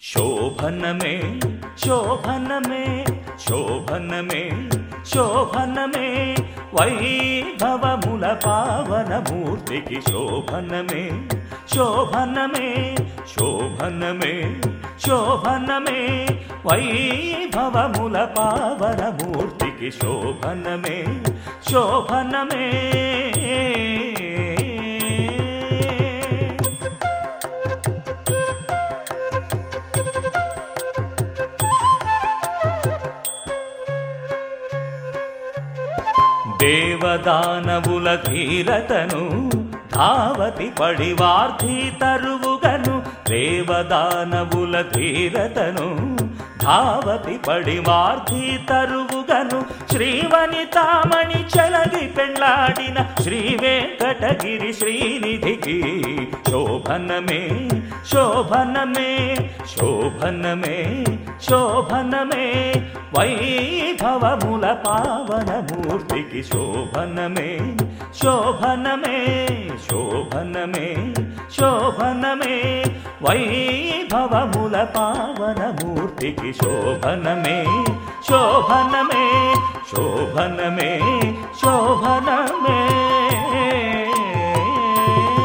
శోభనమే శోభనమే శోభనమే శోభనమే వైభవముల పావనమూర్తికి శోభనమే శోభనమే శోభనమే శోభనమే వైభవముల పావనమూర్తికి శోభనమే శోభనమే దేవదానవుల ధీరతను ధావతి పడివార్ధి తరువుగను దేవదానవుల ధీరతను ధావతి పడివార్ధి తరువుగను శ్రీవనితామణి చలగి పెళ్లాడిన Shri Venkatagiri శ్రీనిధికి శోభనమే శోభనమే శోభనమే శోభనమే వైభవముల పావనమూర్తికి శోభనమే శోభనమే శోభనమే శోభనమే వైభవముల పావనమూర్తికి శోభనమే శోభనమే శోభనమే శోభనమే